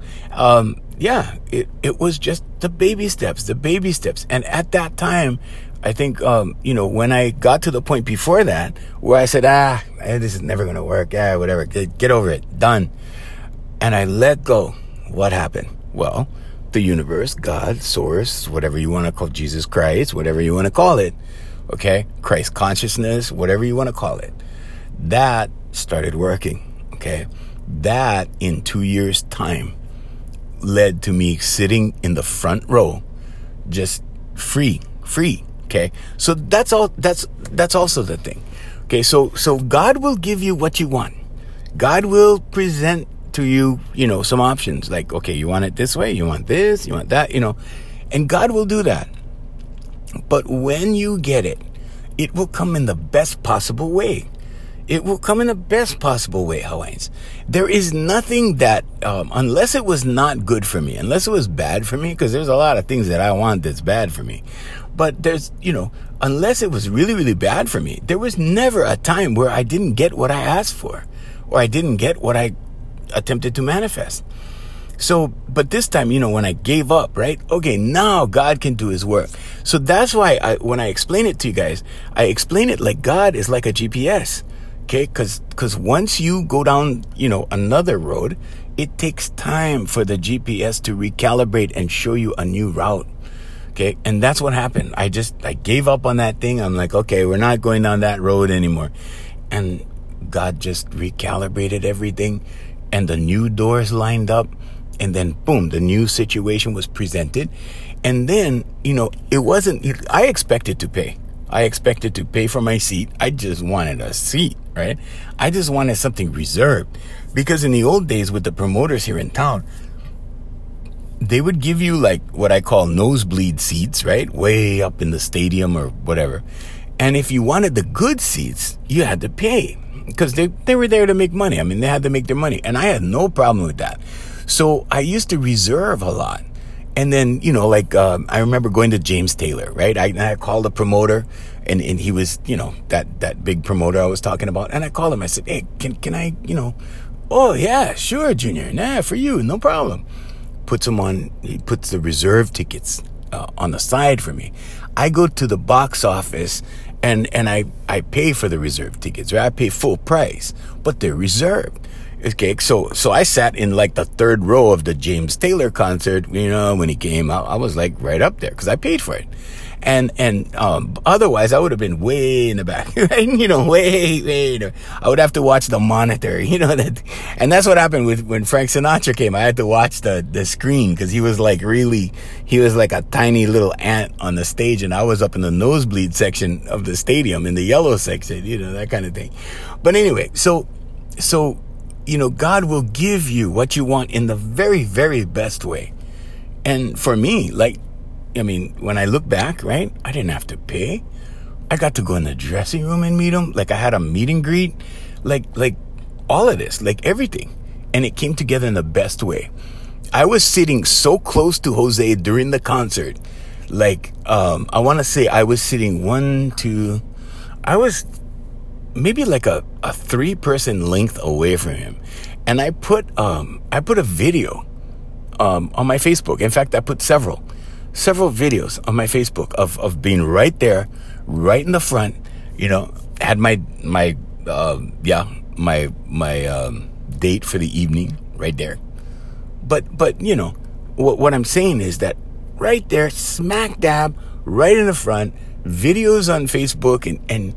It was just the baby steps. And at that time, I think, when I got to the point before that where I said, this is never going to work. Whatever, get over it. Done. And I let go. What happened? Well, the universe, God, source, whatever you want to call Jesus Christ, whatever you want to call it. Okay. Christ consciousness, whatever you want to call it. That started working. Okay. That in 2 years' time led to me sitting in the front row, just free. Okay. So that's all, that's also the thing. Okay. So God will give you what you want. God will present to you, some options like, okay, you want it this way, you want this, you want that, and God will do that. But when you get it, it will come in the best possible way. It will come in the best possible way, Hawaiians. There is nothing that, unless it was not good for me, unless it was bad for me, because there's a lot of things that I want that's bad for me. But there's, unless it was really, really bad for me, there was never a time where I didn't get what I asked for, or I didn't get what I attempted to manifest. So, but this time, when I gave up, right? Okay, now God can do his work. So that's why when I explain it to you guys, I explain it like God is like a GPS. Okay, because once you go down, another road, it takes time for the GPS to recalibrate and show you a new route. Okay, and that's what happened. I gave up on that thing. I'm like, okay, we're not going down that road anymore. And God just recalibrated everything, and the new doors lined up, and then boom, the new situation was presented. And then, it wasn't, I expected to pay. I expected to pay for my seat. I just wanted a seat, right? I just wanted something reserved. Because in the old days with the promoters here in town, they would give you like what I call nosebleed seats, right? Way up in the stadium or whatever. And if you wanted the good seats, you had to pay. Because they were there to make money. I mean, they had to make their money. And I had no problem with that. So I used to reserve a lot. And then, I remember going to James Taylor, right? I called the promoter, and he was, that big promoter I was talking about. And I called him. I said, hey, can I, oh, yeah, sure, Junior. Nah, for you, no problem. He puts the reserve tickets on the side for me. I go to the box office, and I pay for the reserve tickets, right? I pay full price, but they're reserved. Okay, so I sat in like the third row of the James Taylor concert, when he came out. I was like right up there because I paid for it. And otherwise I would have been way in the back, right? Way. I would have to watch the monitor, and that's what happened when Frank Sinatra came. I had to watch the screen because he was like a tiny little ant on the stage, and I was up in the nosebleed section of the stadium in the yellow section, that kind of thing. But anyway, so God will give you what you want in the very, very best way. And for me, when I look back, right, I didn't have to pay. I got to go in the dressing room and meet him. Like I had a meet and greet, like all of this, like everything. And it came together in the best way. I was sitting so close to Jose during the concert. I want to say I was sitting I was maybe like a 3-person length away from him. And I put a video on my Facebook. In fact, I put several videos on my Facebook of being right there, right in the front, had my date for the evening right there. But what I'm saying is that right there, smack dab, right in the front, videos on Facebook, and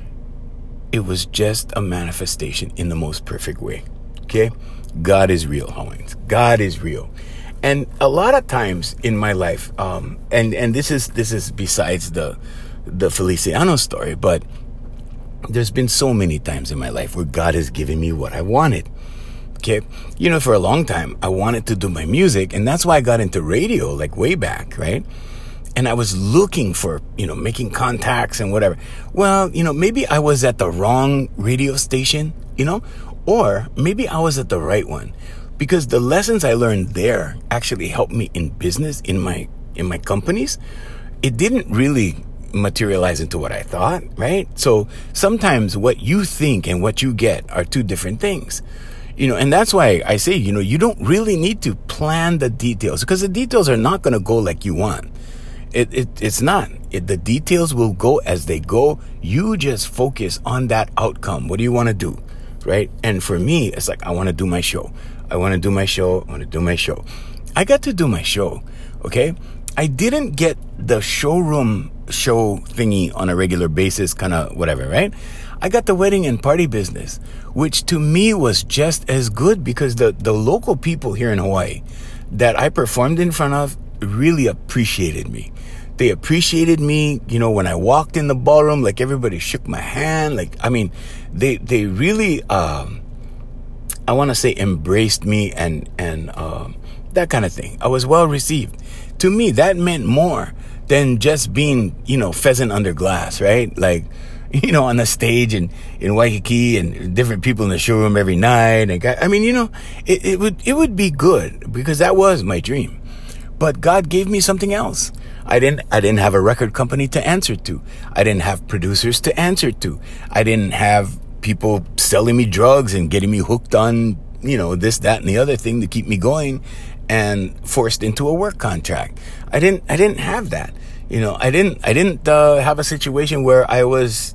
it was just a manifestation in the most perfect way. Okay? God is real, Hawaiians. God is real. And a lot of times in my life, and this is besides the Feliciano story, but there's been so many times in my life where God has given me what I wanted. Okay? For a long time, I wanted to do my music, and that's why I got into radio, like way back, right? And I was looking for, making contacts and whatever. Well, maybe I was at the wrong radio station, or maybe I was at the right one, because the lessons I learned there actually helped me in business, in my companies. It didn't really materialize into what I thought, right? So sometimes what you think and what you get are two different things. And that's why I say, you don't really need to plan the details, because the details are not going to go like you want. It's not. The details will go as they go. You just focus on that outcome. What do you want to do? Right? And for me, it's like, I want to do my show. I want to do my show. I want to do my show. I got to do my show. Okay? I didn't get the showroom show thingy on a regular basis, kind of whatever, right? I got the wedding and party business, which to me was just as good, because the local people here in Hawaii that I performed in front of really appreciated me. They appreciated me, when I walked in the ballroom, like everybody shook my hand. They really, I want to say embraced me and that kind of thing. I was well received. To me, that meant more than just being, pheasant under glass, right? On the stage in Waikiki and different people in the showroom every night. It would be good, because that was my dream. But God gave me something else. I didn't have a record company to answer to. I didn't have producers to answer to. I didn't have people selling me drugs and getting me hooked on, this, that, and the other thing to keep me going and forced into a work contract. I didn't have that. I didn't have a situation where I was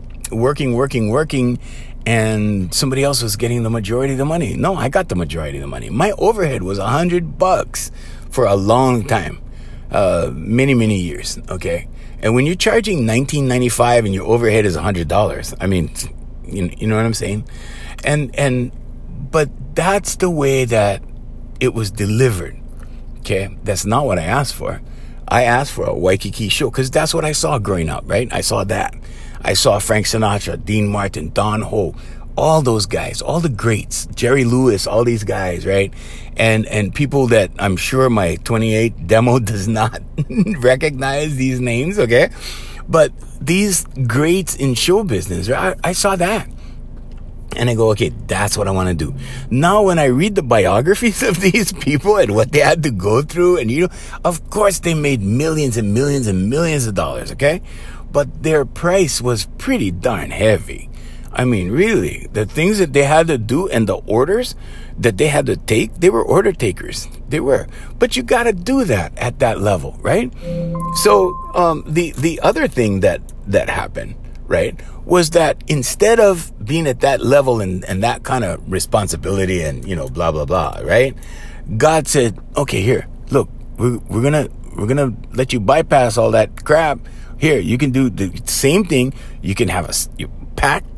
working and somebody else was getting the majority of the money. No, I got the majority of the money. My overhead was $100 for a long time, many years. Okay, and when you're charging $19.95 and your overhead is $100, I mean, you know what I'm saying? But that's the way that it was delivered. Okay, that's not what I asked for. I asked for a Waikiki show because that's what I saw growing up, right? I saw that. I saw Frank Sinatra, Dean Martin, Don Ho, all those guys, all the greats, Jerry Lewis, all these guys, right? And people that I'm sure my 28 demo does not recognize these names, okay? But these greats in show business, right? I saw that. And I go, okay, that's what I want to do. Now, when I read the biographies of these people and what they had to go through, and of course they made millions and millions and millions of dollars, okay? But their price was pretty darn heavy. I mean, really, the things that they had to do and the orders that they had to take, they were order takers. They were. But you got to do that at that level, right? So the other thing that happened, right, was that instead of being at that level and that kind of responsibility and, blah, blah, blah, right? God said, okay, here, look, we're going to let you bypass all that crap. Here, you can do the same thing. You can have a packed,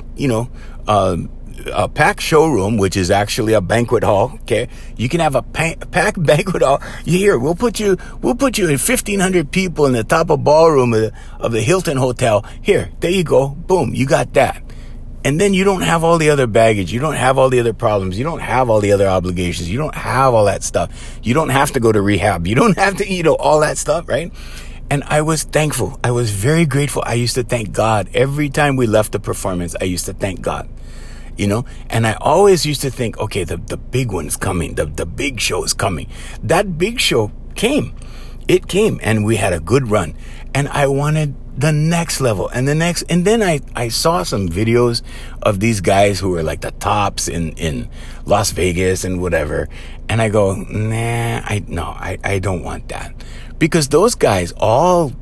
a packed showroom, which is actually a banquet hall. Okay. You can have a packed banquet hall. Here, we'll put you in 1,500 people in the top of ballroom of the Hilton Hotel. Here, there you go. Boom. You got that. And then you don't have all the other baggage. You don't have all the other problems. You don't have all the other obligations. You don't have all that stuff. You don't have to go to rehab. You don't have to, all that stuff, right? And I was thankful. I was very grateful. I used to thank God. Every time we left the performance, I used to thank God, and I always used to think, okay, the big one's coming. The big show is coming. That big show came. It came, and we had a good run. And I wanted the next level and the next. And then I saw some videos of these guys who were like the tops in Las Vegas and whatever. And I go, nah, I don't want that. Because those guys all,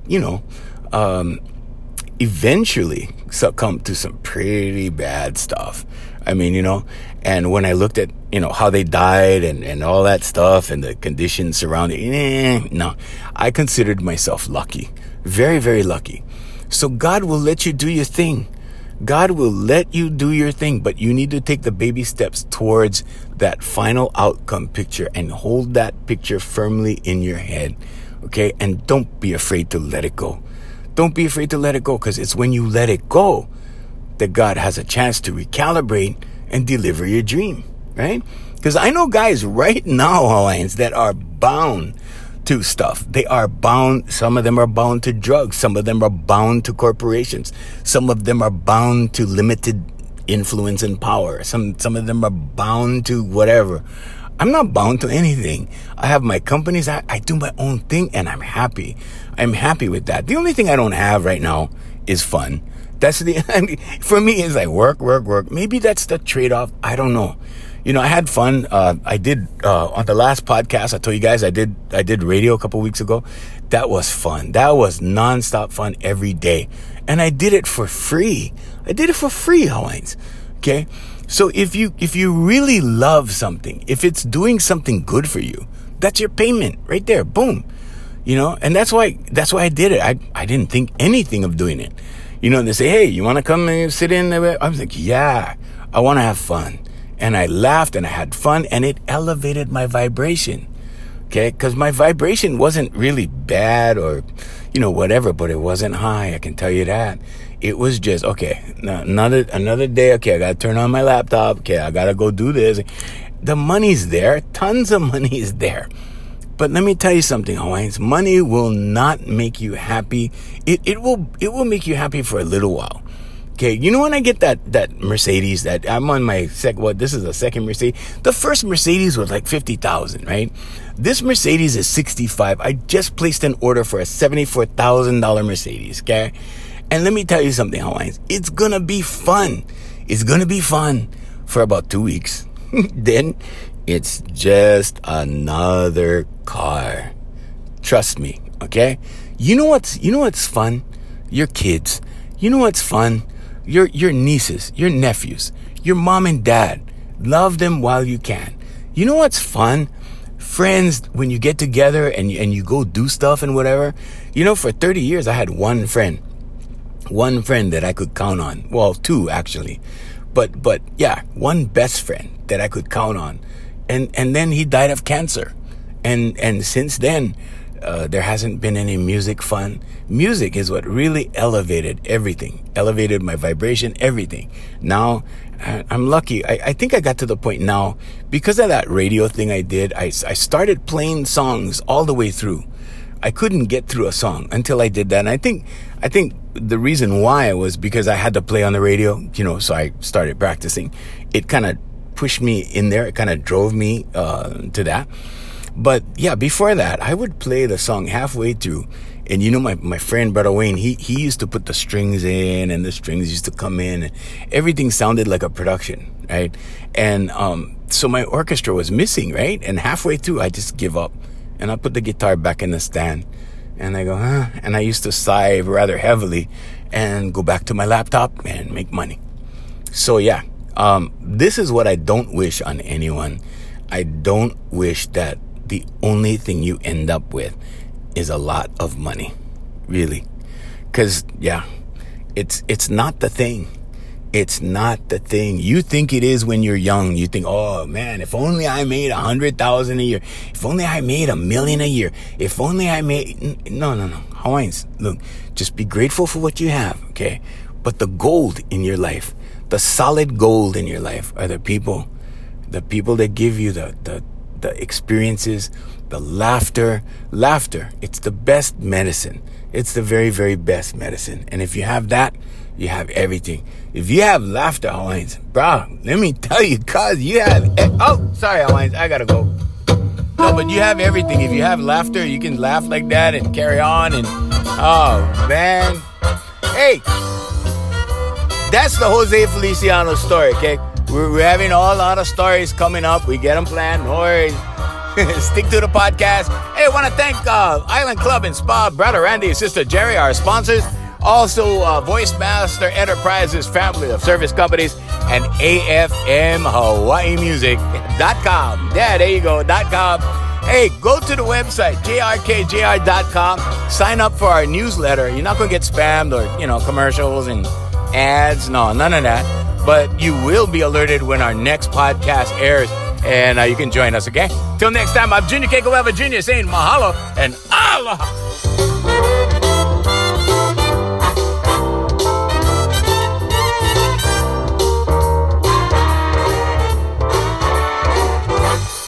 eventually succumb to some pretty bad stuff. I mean, and when I looked at, how they died and all that stuff and the conditions surrounding, no, I considered myself lucky. Very, very lucky. So God will let you do your thing. God will let you do your thing, but you need to take the baby steps towards that final outcome picture and hold that picture firmly in your head. Okay? And don't be afraid to let it go. Don't be afraid to let it go, because it's when you let it go that God has a chance to recalibrate and deliver your dream, right? Because I know guys right now, Hawaiians, that are bound to stuff. They are bound. Some of them are bound to drugs. Some of them are bound to corporations. Some of them are bound to limited influence and power. Some of them are bound to whatever. I'm not bound to anything. I have my companies. I do my own thing, and I'm happy. I'm happy with that. The only thing I don't have right now is fun. That's for me, it's like work. Maybe that's the trade-off. I don't know. I had fun. I did, on the last podcast, I told you guys I did radio a couple weeks ago. That was fun. That was nonstop fun every day. And I did it for free. Hawaiians. Okay. So if you really love something, if it's doing something good for you, that's your payment right there. Boom. And that's why I did it. I didn't think anything of doing it. And they say, hey, you want to come and sit in there? I was like, yeah, I want to have fun. And I laughed and I had fun, and it elevated my vibration. Okay. Cause my vibration wasn't really bad or, whatever, but it wasn't high. I can tell you that. It was just, okay, another day. Okay. I got to turn on my laptop. Okay. I got to go do this. The money's there. Tons of money is there. But let me tell you something, Hawaiians. Money will not make you happy. It will make you happy for a little while. Okay, when I get that Mercedes, that I'm on my this is a second Mercedes. The first Mercedes was like 50,000, right? This Mercedes is 65. I just placed an order for a $74,000 Mercedes, okay? And let me tell you something, Hawaiians. It's gonna be fun. It's gonna be fun for about 2 weeks. Then it's just another car. Trust me, okay? You know what's fun? Your kids. You know what's fun? Your nieces, your nephews, your mom and dad. Love them while you can. You know what's fun? Friends, when you get together and you go do stuff and whatever. For 30 years, I had one friend that I could count on. Well, two actually. But yeah, one best friend that I could count on. And then he died of cancer. And since then, There hasn't been any music fun. Music is what really elevated everything, elevated my vibration, everything. Now, I'm lucky. I think I got to the point now, because of that radio thing I did, I started playing songs all the way through. I couldn't get through a song until I did that. And I think the reason why was because I had to play on the radio, so I started practicing. It kind of pushed me in there. It kind of drove me to that. But yeah, before that, I would play the song halfway through. And my friend, Brother Wayne, he used to put the strings in, and the strings used to come in, and everything sounded like a production, right? And so my orchestra was missing, right? And halfway through, I just give up. And I put the guitar back in the stand. And I go, and I used to sigh rather heavily and go back to my laptop and make money. So yeah, this is what I don't wish on anyone. I don't wish that the only thing you end up with is a lot of money, really. Because, yeah, it's not the thing. It's not the thing. You think it is when you're young. You think, oh, man, if only I made 100,000 a year. If only I made $1 million a year. If only I made... No. Hawaiians, look, just be grateful for what you have, okay? But the gold in your life, the solid gold in your life are the people that give you the experiences, the laughter. It's the best medicine. It's the very, very best medicine. And if you have that, you have everything. If you have laughter, Hawaiians, bro, let me tell you, cuz you have... Oh, sorry, Hawaiians, I gotta go. No, but you have everything. If you have laughter, you can laugh like that and carry on. And, oh, man. Hey, that's the Jose Feliciano story, okay? We're having a lot of stories coming up. We get them planned. No worries. Stick to the podcast. Hey, I want to thank Island Club and Spa, Brother Randy and Sister Jerry, our sponsors. Also, Voice Master Enterprises, family of service companies, and AFMHawaiiMusic.com. Yeah, there you go, .com. Hey, go to the website, jrkjr.com. Sign up for our newsletter. You're not going to get spammed or, commercials and ads. No, none of that. But you will be alerted when our next podcast airs. And you can join us, okay? Till next time, I'm Junior Keiko Jr. saying mahalo and aloha.